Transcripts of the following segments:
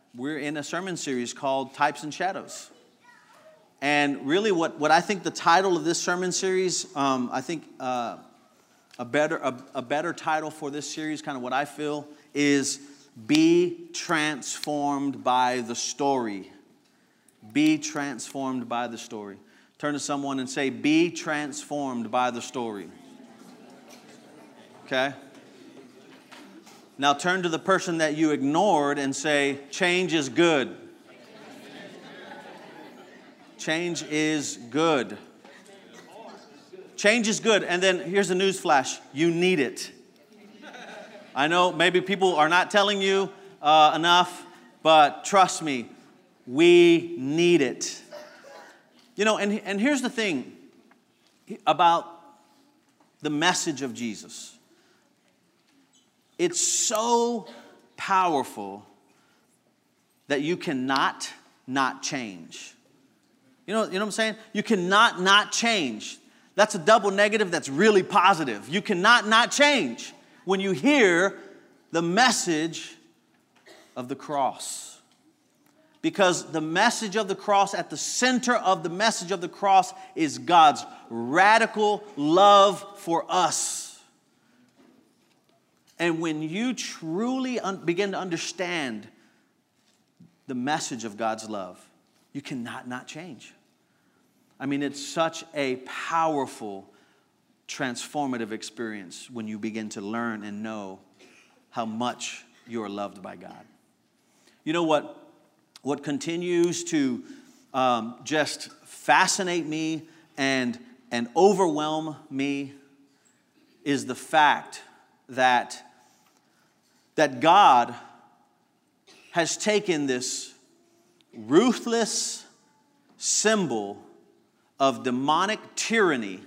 we're in a sermon series called Types and Shadows. And really what I think the title of this sermon series, I think a better title for this series, kind of what I feel, is Be Transformed by the Story. Be transformed by the story. Turn to someone and say, be transformed by the story. Okay? Now turn to the person that you ignored and say, change is good. Change is good. Change is good. And then here's a news flash. You need it. I know maybe people are not telling you enough, but trust me, we need it. You know, and here's the thing about the message of Jesus. It's so powerful that you cannot not change. You know what I'm saying? You cannot not change. That's a double negative that's really positive. You cannot not change when you hear the message of the cross. Because the message of the cross, at the center of the message of the cross, is God's radical love for us. And when you truly begin to understand the message of God's love, you cannot not change. I mean, it's such a powerful, transformative experience when you begin to learn and know how much you are loved by God. You know what continues to just fascinate me and overwhelm me is the fact that God has taken this ruthless symbol of demonic tyranny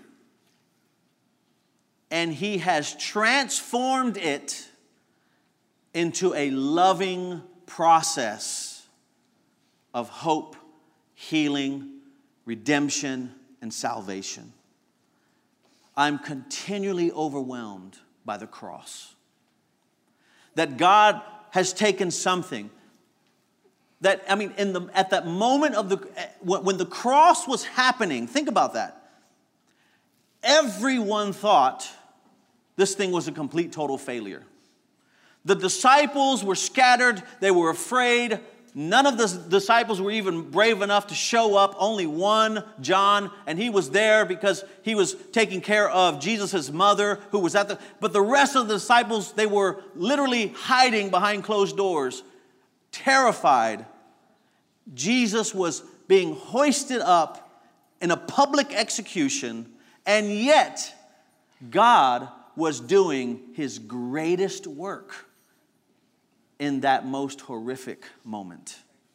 and He has transformed it into a loving process of hope, healing, redemption, and salvation. I'm continually overwhelmed by the cross. That God has taken something that, I mean, at that moment of when the cross was happening, think about that. Everyone thought this thing was a complete, total failure. The disciples were scattered. They were afraid. None of the disciples were even brave enough to show up. Only one, John, and he was there because he was taking care of Jesus' mother who was but the rest of the disciples, they were literally hiding behind closed doors, terrified. Jesus was being hoisted up in a public execution, and yet God was doing His greatest work in that most horrific moment.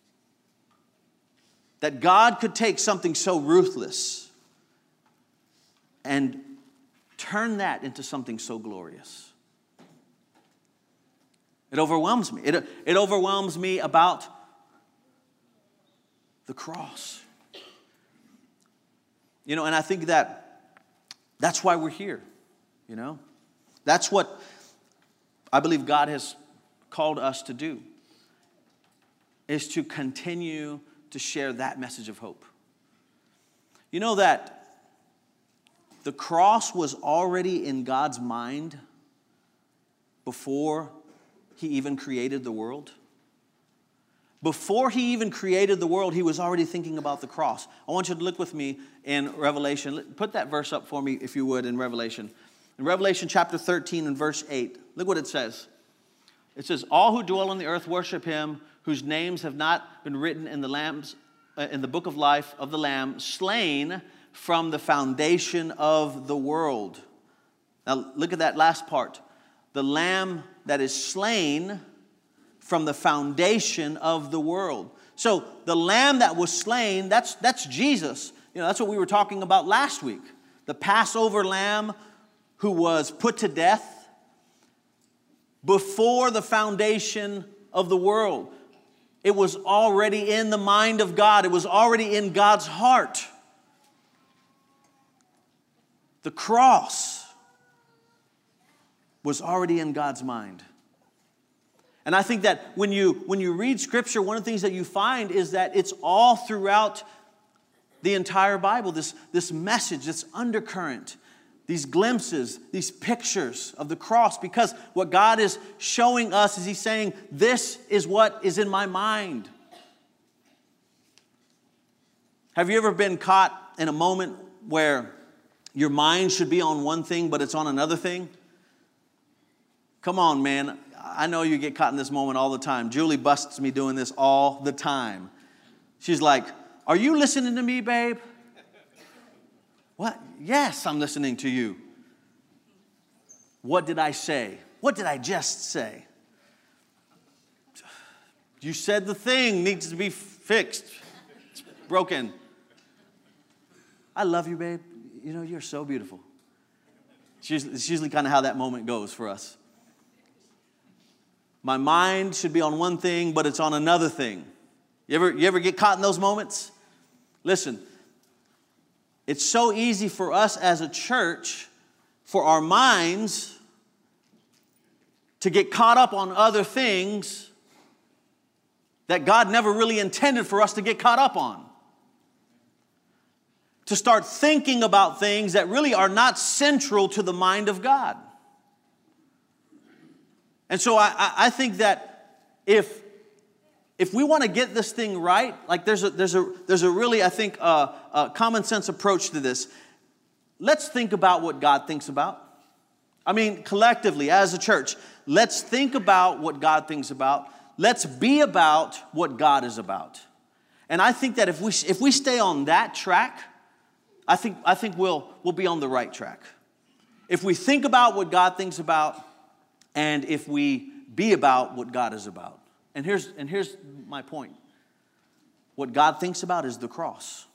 That God could take something so ruthless and turn that into something so glorious. It overwhelms me. It overwhelms me about the cross. You know, and I think that's why we're here, you know. That's what I believe God has called us to do, is to continue to share that message of hope. You know that the cross was already in God's mind before He even created the world? Before He even created the world, He was already thinking about the cross. I want you to look with me in Revelation. Put that verse up for me, if you would, in Revelation. In Revelation chapter 13 and verse 8, look what it says. It says, all who dwell on the earth worship Him, whose names have not been written in the book of life of the Lamb, slain from the foundation of the world. Now look at that last part. The Lamb that is slain from the foundation of the world. So the Lamb that was slain, that's Jesus. You know, that's what we were talking about last week. The Passover Lamb who was put to death before the foundation of the world. It was already in the mind of God. It was already in God's heart. The cross was already in God's mind. And I think that when you read Scripture, one of the things that you find is that it's all throughout the entire Bible, this message, this undercurrent, these glimpses, these pictures of the cross. Because what God is showing us is He's saying, this is what is in my mind. Have you ever been caught in a moment where your mind should be on one thing, but it's on another thing? Come on, man. I know you get caught in this moment all the time. Julie busts me doing this all the time. She's like, are you listening to me, babe? What? Yes, I'm listening to you. What did I say? What did I just say? You said the thing needs to be fixed. It's broken. I love you, babe. You know, you're so beautiful. It's usually kind of how that moment goes for us. My mind should be on one thing, but it's on another thing. You ever get caught in those moments? Listen, it's so easy for us as a church, for our minds to get caught up on other things that God never really intended for us to get caught up on. To start thinking about things that really are not central to the mind of God. And so I think that if we want to get this thing right, like there's a really, I think, a common sense approach to this. Let's think about what God thinks about. I mean, collectively, as a church, let's think about what God thinks about. Let's be about what God is about. And I think that if we stay on that track, I think we'll be on the right track. If we think about what God thinks about, and if we be about what God is about. And here's my point. What God thinks about is the cross.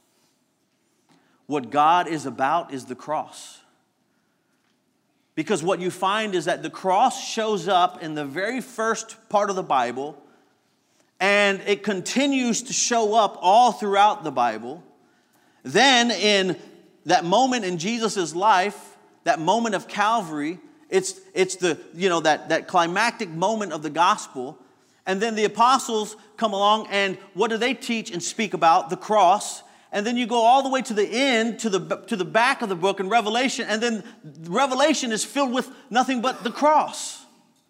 What God is about is the cross. Because what you find is that the cross shows up in the very first part of the Bible, and it continues to show up all throughout the Bible. Then in that moment in Jesus' life, that moment of Calvary, it's the, that climactic moment of the gospel. And then the apostles come along, and what do they teach and speak about? The cross. And then you go all the way to the end, to the back of the book in Revelation, and then Revelation is filled with nothing but the cross.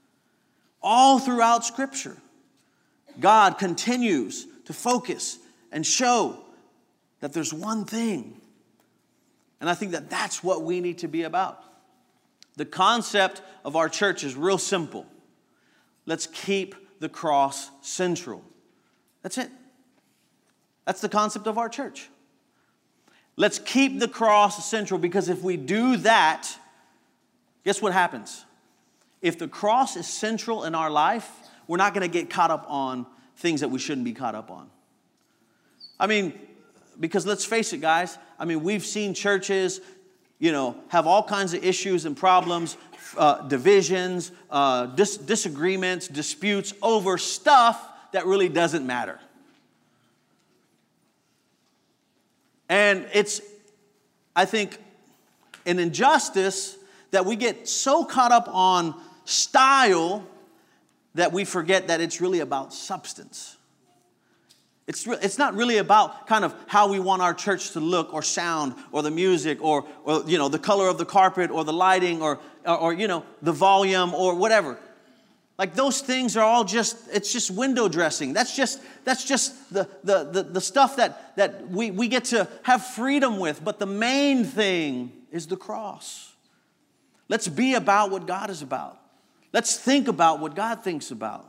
All throughout Scripture, God continues to focus and show that there's one thing. And I think that that's what we need to be about. The concept of our church is real simple. Let's keep the cross central. That's it. That's the concept of our church. Let's keep the cross central, because if we do that, guess what happens? If the cross is central in our life, we're not going to get caught up on things that we shouldn't be caught up on. I mean, because let's face it, guys. I mean, we've seen churches, have all kinds of issues and problems, divisions, disagreements, disputes over stuff that really doesn't matter. And it's, I think, an injustice that we get so caught up on style that we forget that it's really about substance. It's not really about kind of how we want our church to look or sound or the music or the color of the carpet or the lighting or the volume or whatever. Like those things are all it's just window dressing. That's just the stuff that we get to have freedom with. But the main thing is the cross. Let's be about what God is about. Let's think about what God thinks about.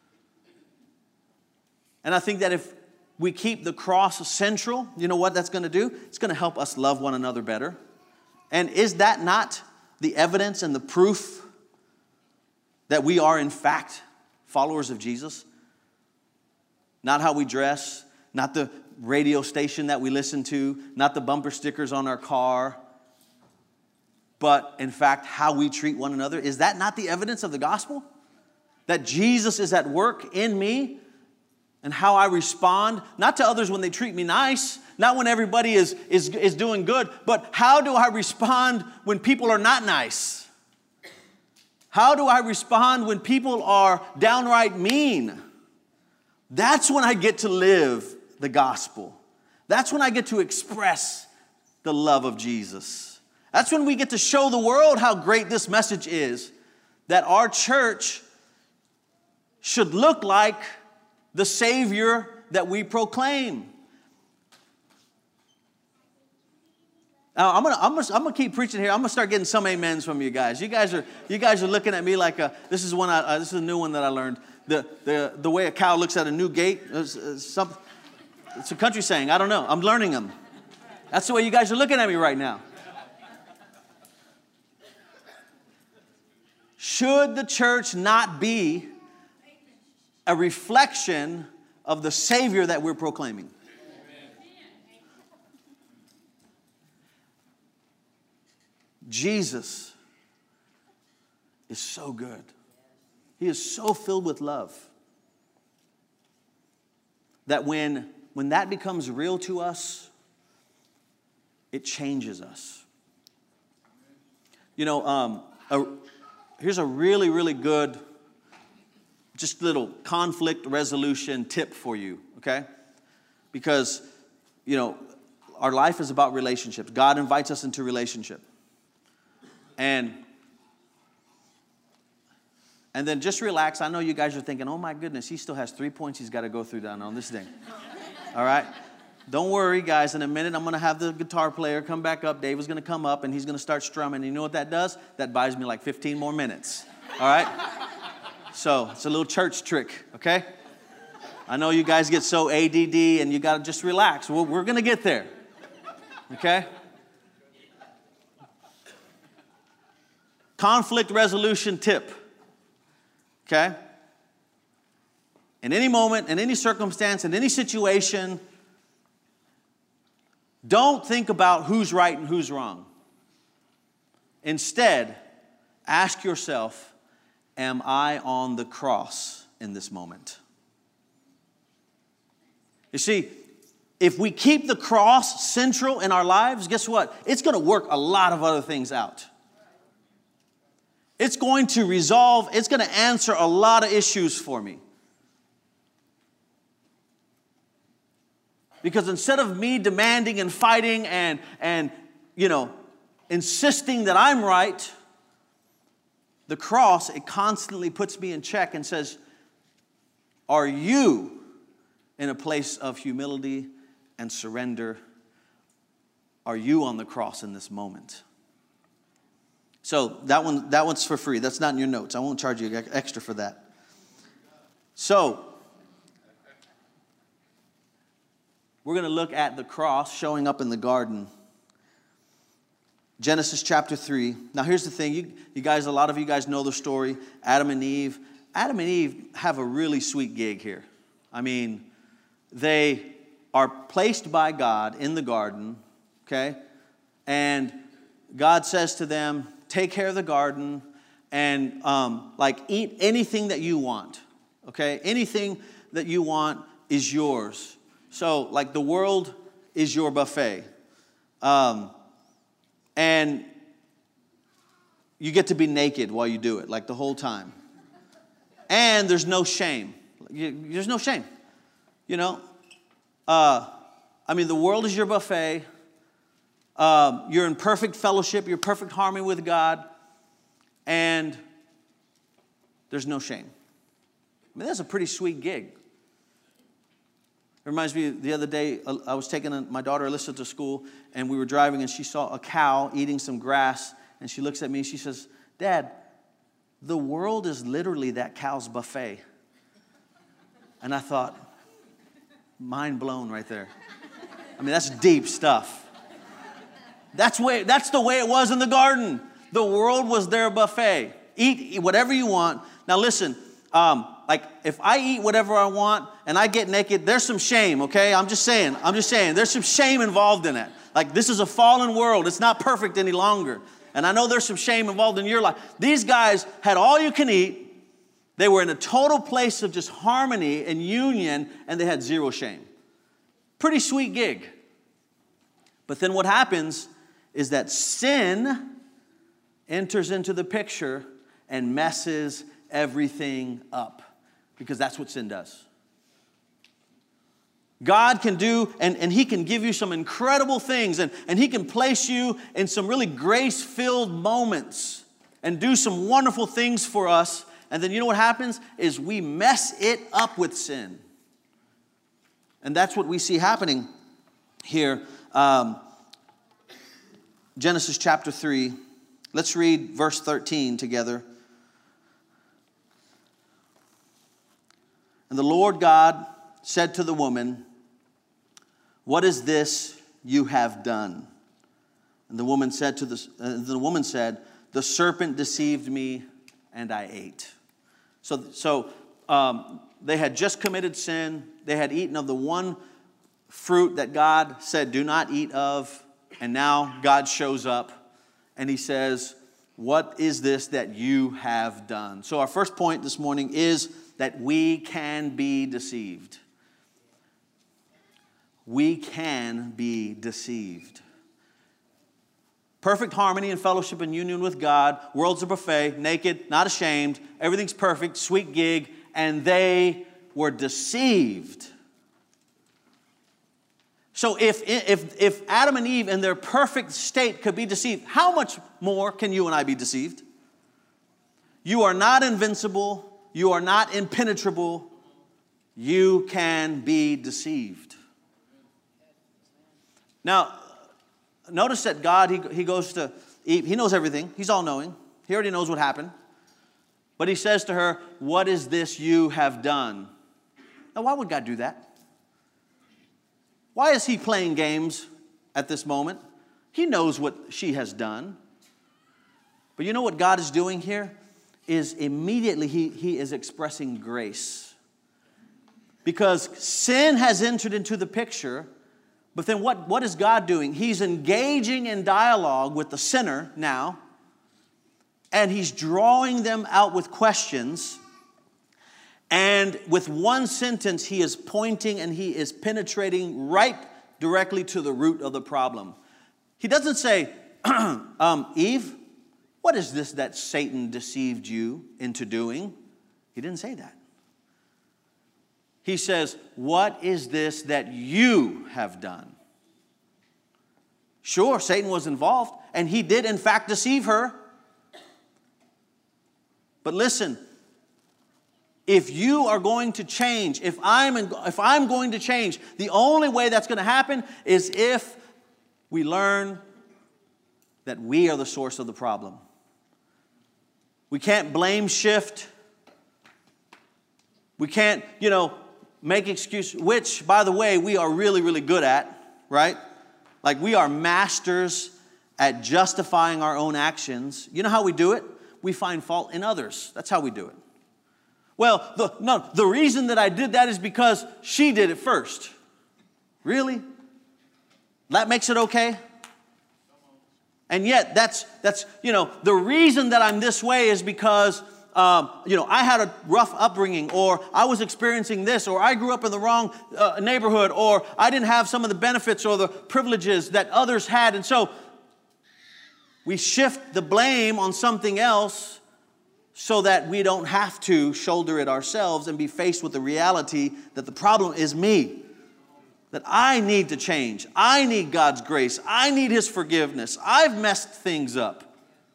And I think that if we keep the cross central, you know what that's going to do? It's going to help us love one another better. And is that not the evidence and the proof that we are in fact followers of Jesus? Not how we dress, not the radio station that we listen to, not the bumper stickers on our car, but in fact how we treat one another. Is that not the evidence of the gospel? That Jesus is at work in me? And how I respond, not to others when they treat me nice, not when everybody is doing good, but how do I respond when people are not nice? How do I respond when people are downright mean? That's when I get to live the gospel. That's when I get to express the love of Jesus. That's when we get to show the world how great this message is, that our church should look like the Savior that we proclaim. Now, I'm gonna keep preaching here. I'm gonna start getting some amens from you guys. You guys are looking at me like this is a new one that I learned. The way a cow looks at a new gate. It's a country saying. I don't know. I'm learning them. That's the way you guys are looking at me right now. Should the church not be a reflection of the Savior that we're proclaiming? Jesus is so good. He is so filled with love that when that becomes real to us, it changes us. You know, here's a really, really good, just little conflict resolution tip for you, okay? Because, you know, our life is about relationships. God invites us into relationship. And then just relax. I know you guys are thinking, oh my goodness, he still has 3 points he's got to go through down on this thing. All right? Don't worry, guys. In a minute, I'm going to have the guitar player come back up. Dave is going to come up, and he's going to start strumming. And you know what that does? That buys me like 15 more minutes. All right? So it's a little church trick, okay? I know you guys get so ADD, and you got to just relax. We're going to get there, okay? Conflict resolution tip, okay? In any moment, in any circumstance, in any situation, don't think about who's right and who's wrong. Instead, ask yourself, am I on the cross in this moment? You see, if we keep the cross central in our lives, guess what? It's going to work a lot of other things out. It's going to resolve, it's going to answer a lot of issues for me. Because instead of me demanding and fighting and you know, insisting that I'm right, the cross, it constantly puts me in check and says, are you in a place of humility and surrender? Are you on the cross in this moment? So that one's for free. That's not in your notes. I won't charge you extra for that. So we're going to look at the cross showing up in the garden. Genesis chapter 3. Now here's the thing. You guys, a lot of you guys know the story. Adam and Eve. Adam and Eve have a really sweet gig here. I mean, they are placed by God in the garden, okay? And God says to them, take care of the garden and eat anything that you want, okay? Anything that you want is yours. So like the world is your buffet. And you get to be naked while you do it, like the whole time. And there's no shame. There's no shame, you know? The world is your buffet. You're in perfect fellowship. You're perfect harmony with God. And there's no shame. I mean, that's a pretty sweet gig. It reminds me, the other day, I was taking my daughter Alyssa to school, and we were driving, and she saw a cow eating some grass, and she looks at me, and she says, Dad, the world is literally that cow's buffet. And I thought, mind blown right there. I mean, that's deep stuff. That's the way it was in the garden. The world was their buffet. Eat whatever you want. Now listen, if I eat whatever I want and I get naked, there's some shame, okay? I'm just saying, there's some shame involved in it. Like, this is a fallen world. It's not perfect any longer. And I know there's some shame involved in your life. These guys had all you can eat. They were in a total place of just harmony and union, and they had zero shame. Pretty sweet gig. But then what happens is that sin enters into the picture, and messes everything up, because that's what sin does. God can do, and He can give you some incredible things, and He can place you in some really grace-filled moments and do some wonderful things for us. And then you know what happens is we mess it up with sin. And that's what we see happening here. Genesis chapter 3. Let's read verse 13 together. And the Lord God said to the woman, "What is this you have done?" And the woman said, "The serpent deceived me, and I ate." So they had just committed sin. They had eaten of the one fruit that God said, "Do not eat of." And now God shows up and He says, "What is this that you have done?" So our first point this morning is that we can be deceived. We can be deceived. Perfect harmony and fellowship and union with God. World's a buffet, naked, not ashamed. Everything's perfect, sweet gig. And they were deceived. So if Adam and Eve in their perfect state could be deceived, how much more can you and I be deceived? You are not invincible. You are not impenetrable. You can be deceived. Now, notice that God, he goes to Eve. He knows everything. He's all-knowing. He already knows what happened. But He says to her, "What is this you have done?" Now, why would God do that? Why is He playing games at this moment? He knows what she has done. But you know what God is doing here? Is immediately He is expressing grace. Because sin has entered into the picture, but then what is God doing? He's engaging in dialogue with the sinner now, and He's drawing them out with questions. And with one sentence, He is pointing and He is penetrating right directly to the root of the problem. He doesn't say, "Eve, what is this that Satan deceived you into doing?" He didn't say that. He says, "What is this that you have done?" Sure, Satan was involved, and he did in fact deceive her. But listen, if you are going to change, if I'm going to change, the only way that's going to happen is if we learn that we are the source of the problem. We can't blame shift. We can't, make excuses, which, by the way, we are really, really good at, right? Like, we are masters at justifying our own actions. You know how we do it? We find fault in others. That's how we do it. Well, the reason that I did that is because she did it first. Really? That makes it okay? And yet, that's the reason that I'm this way is because, I had a rough upbringing, or I was experiencing this, or I grew up in the wrong neighborhood, or I didn't have some of the benefits or the privileges that others had. And so we shift the blame on something else so that we don't have to shoulder it ourselves and be faced with the reality that the problem is me. That I need to change. I need God's grace. I need His forgiveness. I've messed things up.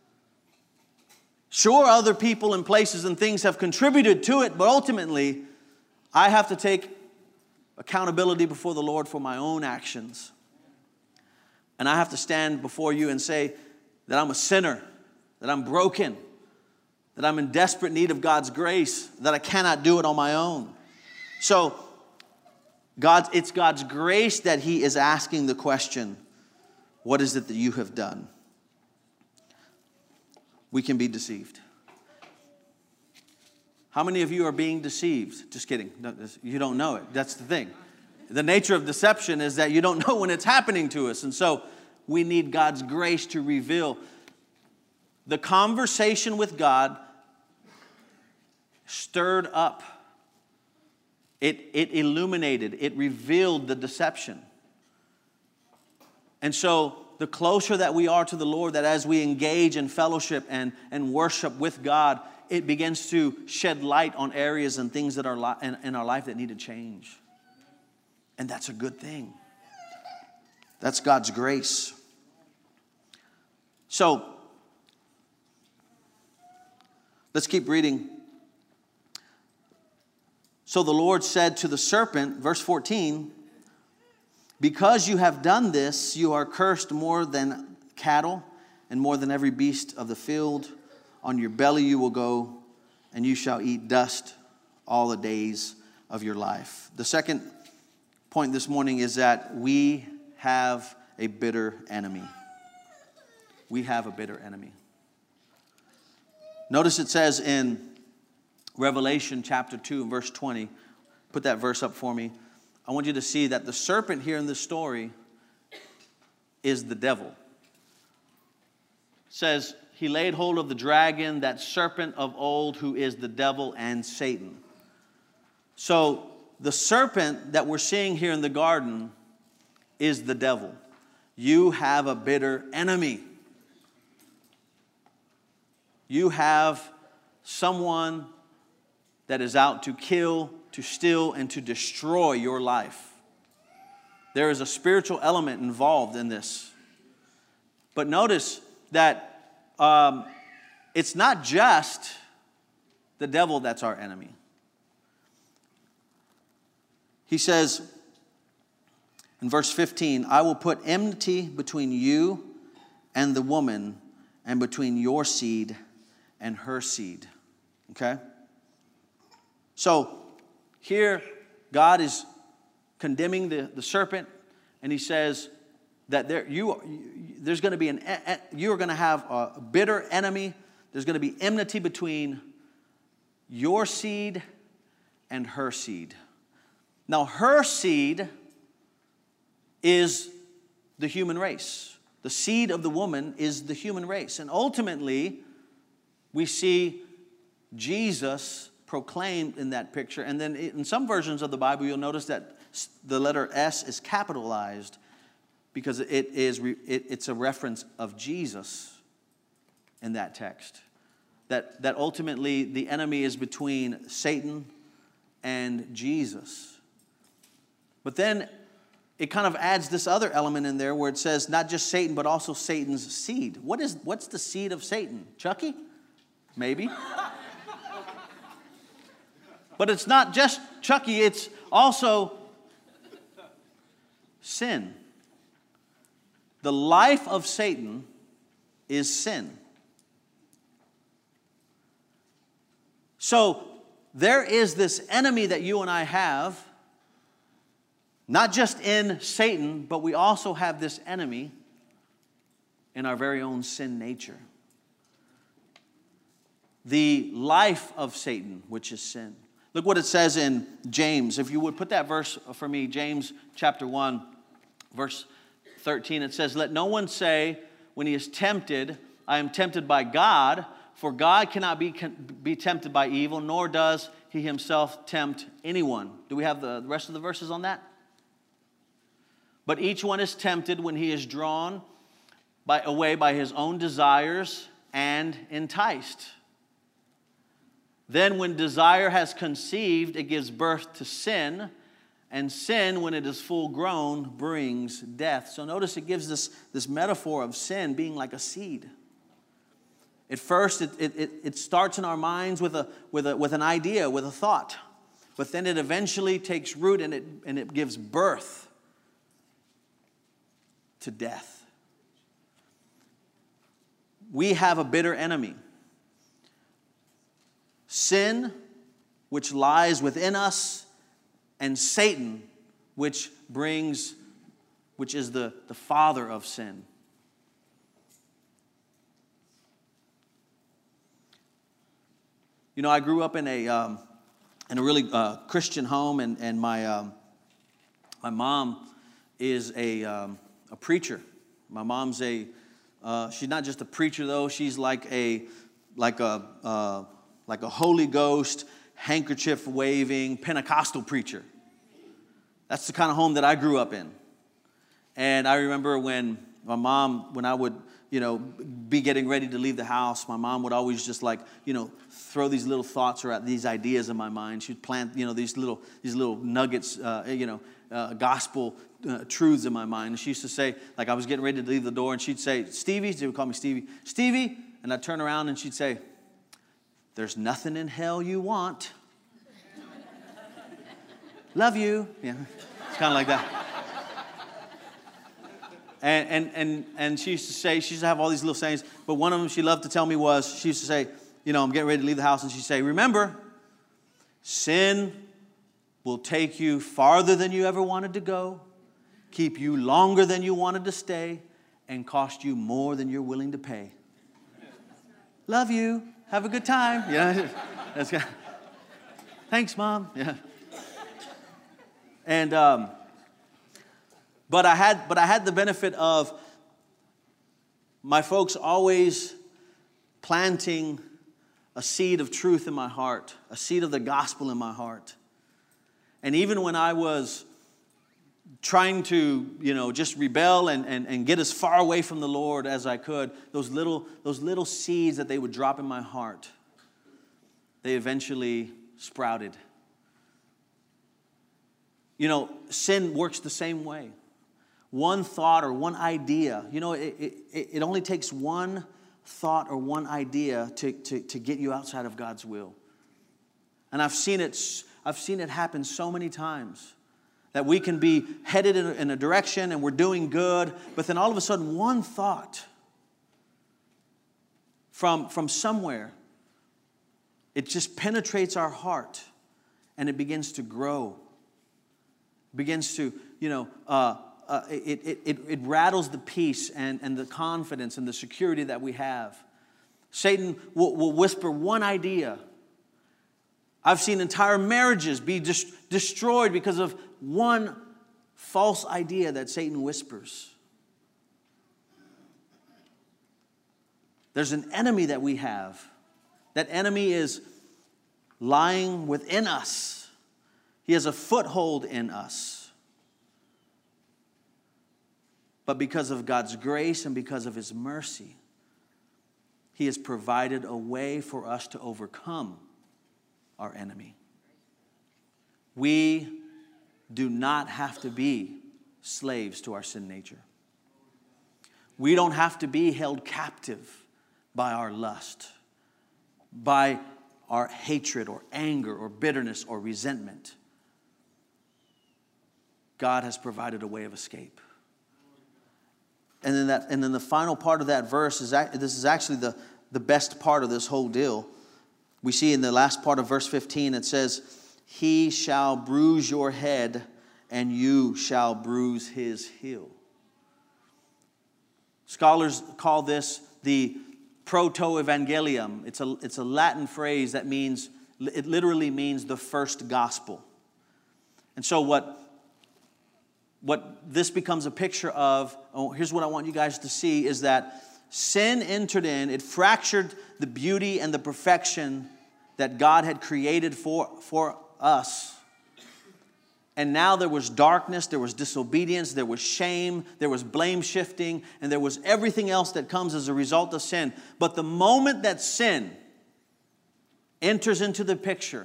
Sure, other people and places and things have contributed to it, but ultimately, I have to take accountability before the Lord for my own actions. And I have to stand before you and say that I'm a sinner, that I'm broken, that I'm in desperate need of God's grace, that I cannot do it on my own. So, it's God's grace that He is asking the question, what is it that you have done? We can be deceived. How many of you are being deceived? Just kidding. No, you don't know it. That's the thing. The nature of deception is that you don't know when it's happening to us. And so we need God's grace to reveal. The conversation with God stirred up. It illuminated. It revealed the deception. And so the closer that we are to the Lord, that as we engage in fellowship and worship with God, it begins to shed light on areas and things that are in our life that need to change. And that's a good thing. That's God's grace. So, let's keep reading. So the Lord said to the serpent, verse 14, because you have done this, you are cursed more than cattle and more than every beast of the field. On your belly you will go, and you shall eat dust all the days of your life. The second point this morning is that we have a bitter enemy. We have a bitter enemy. Notice it says in Revelation chapter 2 and verse 20, put that verse up for me. I want you to see that the serpent here in this story is the devil. It says, he laid hold of the dragon, that serpent of old, who is the devil and Satan. So the serpent that we're seeing here in the garden is the devil. You have a bitter enemy. You have someone that is out to kill, to steal, and to destroy your life. There is a spiritual element involved in this. But notice that it's not just the devil that's our enemy. He says in verse 15, I will put enmity between you and the woman, and between your seed and her seed. Okay? So here God is condemning the serpent, and he says that there's going to be you are going to have a bitter enemy. There's going to be enmity between your seed and her seed. Now, her seed is the human race. The seed of the woman is the human race. And ultimately, we see Jesus proclaimed in that picture. And then in some versions of the Bible, you'll notice that the letter S is capitalized because it's a reference of Jesus in that text. That ultimately the enemy is between Satan and Jesus. But then it kind of adds this other element in there where it says not just Satan, but also Satan's seed. What's the seed of Satan? Chucky? Maybe. But it's not just Chucky, it's also sin. The life of Satan is sin. So there is this enemy that you and I have, not just in Satan, but we also have this enemy in our very own sin nature. The life of Satan, which is sin. Look what it says in James. If you would put that verse for me, James chapter 1, verse 13. It says, let no one say when he is tempted, I am tempted by God, for God cannot be tempted by evil, nor does he himself tempt anyone. Do we have the rest of the verses on that? But each one is tempted when he is drawn away by his own desires and enticed. Then when desire has conceived, it gives birth to sin. And sin, when it is full grown, brings death. So notice it gives this metaphor of sin being like a seed. At first, it starts in our minds with an idea, with a thought. But then it eventually takes root and it gives birth to death. We have a bitter enemy. Sin, which lies within us, and Satan, which is the father of sin. You know, I grew up in a really Christian home, and my mom is a preacher. My mom's she's not just a preacher though. She's like a Holy Ghost, handkerchief waving Pentecostal preacher. That's the kind of home that I grew up in. And I remember when my mom, when I would, be getting ready to leave the house, my mom would always just throw these little thoughts or these ideas in my mind. She'd plant, these little nuggets, gospel truths in my mind. And she used to say, I was getting ready to leave the door, and she'd say, Stevie, she would call me Stevie, and I'd turn around and she'd say, there's nothing in hell you want. Love you. Yeah, it's kind of like that. And she used to say, she used to have all these little sayings, but one of them she loved to tell me was, she used to say, I'm getting ready to leave the house, and she'd say, remember, sin will take you farther than you ever wanted to go, keep you longer than you wanted to stay, and cost you more than you're willing to pay. Love you. Have a good time. Yeah, that's good. Thanks, Mom. Yeah. And but I had the benefit of my folks always planting a seed of truth in my heart, a seed of the gospel in my heart. And even when I was trying to, just rebel and get as far away from the Lord as I could, those little seeds that they would drop in my heart, they eventually sprouted. Sin works the same way. One thought or one idea, it only takes one thought or one idea to get you outside of God's will. And I've seen it happen so many times. That we can be headed in a direction and we're doing good, but then all of a sudden one thought from somewhere, it just penetrates our heart and it begins to grow. It begins to, it rattles the peace and the confidence and the security that we have. Satan will whisper one idea. I've seen entire marriages be destroyed because of one false idea that Satan whispers. There's an enemy that we have. That enemy is lying within us. He has a foothold in us. But because of God's grace and because of His mercy, He has provided a way for us to overcome our enemy. We do not have to be slaves to our sin nature. We don't have to be held captive by our lust, by our hatred or anger or bitterness or resentment. God has provided a way of escape. And then the final part of that verse this is actually the best part of this whole deal. We see in the last part of verse 15, it says, He shall bruise your head, and you shall bruise his heel. Scholars call this the proto-evangelium. It's a Latin phrase that means, it literally means the first gospel. And so what this becomes a picture of, here's what I want you guys to see, is that sin entered in, it fractured the beauty and the perfection that God had created for us. And now there was darkness, there was disobedience, there was shame, there was blame shifting, and there was everything else that comes as a result of sin. But the moment that sin enters into the picture,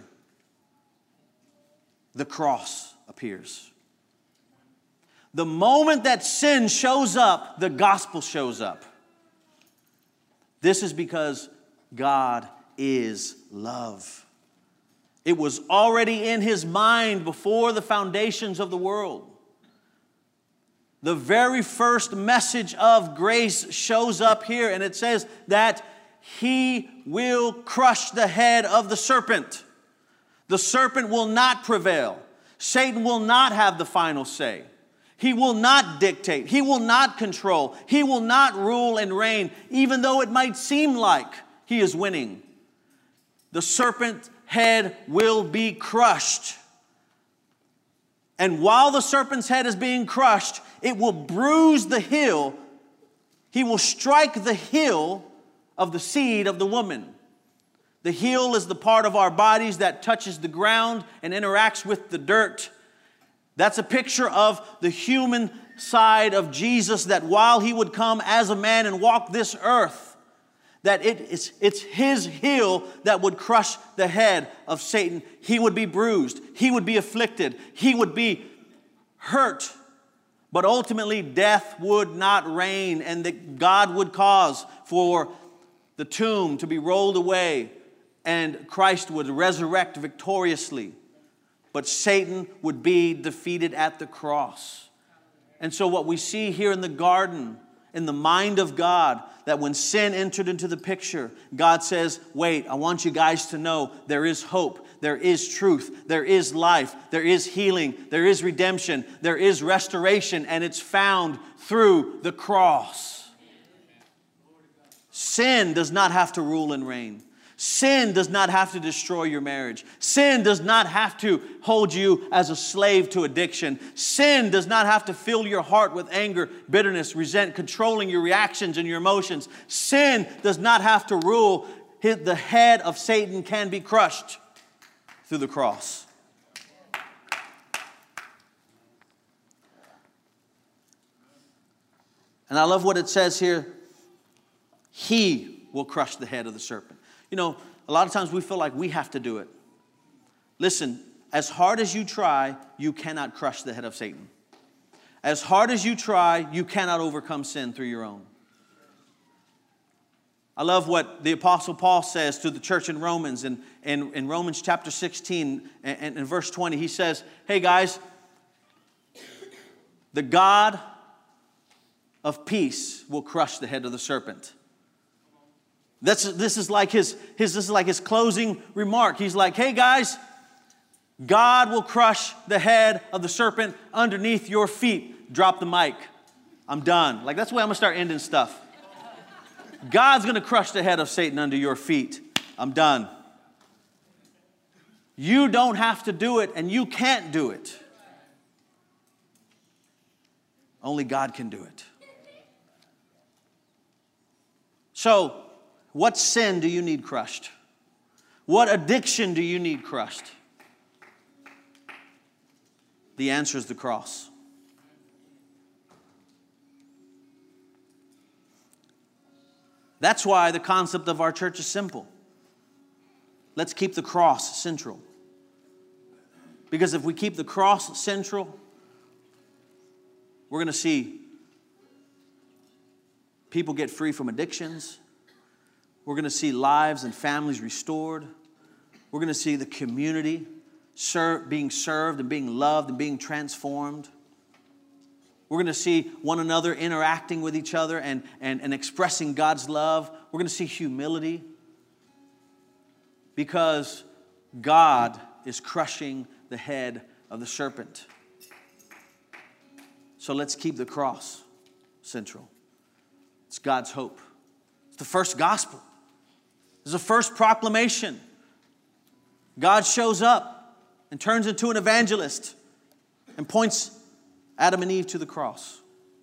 the cross appears. The moment that sin shows up, the gospel shows up. This is because God is love. It was already in His mind before the foundations of the world. The very first message of grace shows up here, and it says that He will crush the head of the serpent. The serpent will not prevail. Satan will not have the final say. He will not dictate. He will not control. He will not rule and reign, even though it might seem like he is winning. The serpent's head will be crushed. And while the serpent's head is being crushed, it will bruise the heel. He will strike the heel of the seed of the woman. The heel is the part of our bodies that touches the ground and interacts with the dirt. That's a picture of the human inside of Jesus, that while he would come as a man and walk this earth, that it's his heel that would crush the head of Satan. He would be bruised. He would be afflicted. He would be hurt. But ultimately, death would not reign, and that God would cause for the tomb to be rolled away, and Christ would resurrect victoriously. But Satan would be defeated at the cross. And so what we see here in the garden, in the mind of God, that when sin entered into the picture, God says, wait, I want you guys to know there is hope, there is truth, there is life, there is healing, there is redemption, there is restoration, and it's found through the cross. Sin does not have to rule and reign. Sin does not have to destroy your marriage. Sin does not have to hold you as a slave to addiction. Sin does not have to fill your heart with anger, bitterness, resentment, controlling your reactions and your emotions. Sin does not have to rule. The head of Satan can be crushed through the cross. And I love what it says here. He will crush the head of the serpent. You know, a lot of times we feel like we have to do it. Listen, as hard as you try, you cannot crush the head of Satan. As hard as you try, you cannot overcome sin through your own. I love what the Apostle Paul says to the church in Romans. In Romans chapter 16 and verse 20, he says, hey guys, the God of peace will crush the head of the serpent. This is like his closing remark. He's like, hey guys, God will crush the head of the serpent underneath your feet. Drop the mic. I'm done. Like, that's the way I'm going to start ending stuff. God's going to crush the head of Satan under your feet. I'm done. You don't have to do it, and you can't do it. Only God can do it. So, what sin do you need crushed? What addiction do you need crushed? The answer is the cross. That's why the concept of our church is simple. Let's keep the cross central. Because if we keep the cross central, we're going to see people get free from addictions. We're going to see lives and families restored. We're going to see the community being served and being loved and being transformed. We're going to see one another interacting with each other and expressing God's love. We're going to see humility because God is crushing the head of the serpent. So let's keep the cross central. It's God's hope. It's the first gospel. It's the first proclamation. God shows up and turns into an evangelist and points Adam and Eve to the cross.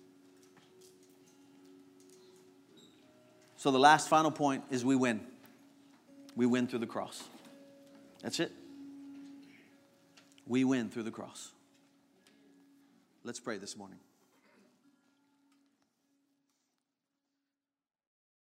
So the last final point is we win. We win through the cross. That's it. We win through the cross. Let's pray this morning.